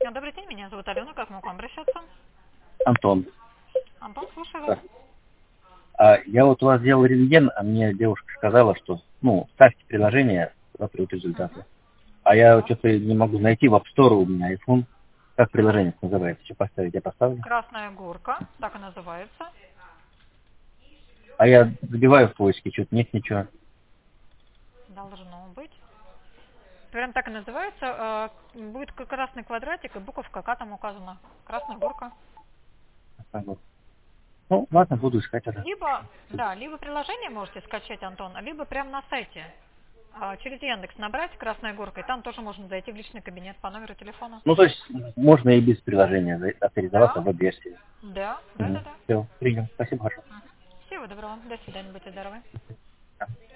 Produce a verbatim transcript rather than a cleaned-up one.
Добрый день, меня зовут Алена, как могу обращаться? Антон. Антон, слушаю вас. Да. А, я вот у вас делал рентген, а мне девушка сказала, что, ну, ставьте приложение, туда придут результаты. Угу. А я Так. что-то не могу найти в App Store, у меня iPhone. Как приложение называется? Что поставить? Я поставлю. Красная горка, так и называется. А я забиваю в поиске, что-то нет ничего. Должно быть. Прям так и называется. э, Будет к- красный квадратик и буковка К там указана. Красная горка. Так вот. Ну, ладно, буду искать это. Либо, да, либо приложение можете скачать, Антон, либо прямо на сайте. а, Через Яндекс набрать «Красная горка», и там тоже можно зайти в личный кабинет по номеру телефона. Ну, то есть, можно и без приложения за- авторизоваться в Да, веб-версии. да, да, Угу. да, да. Все, принял. Спасибо большое. Всего доброго. До свидания, будьте здоровы. Да.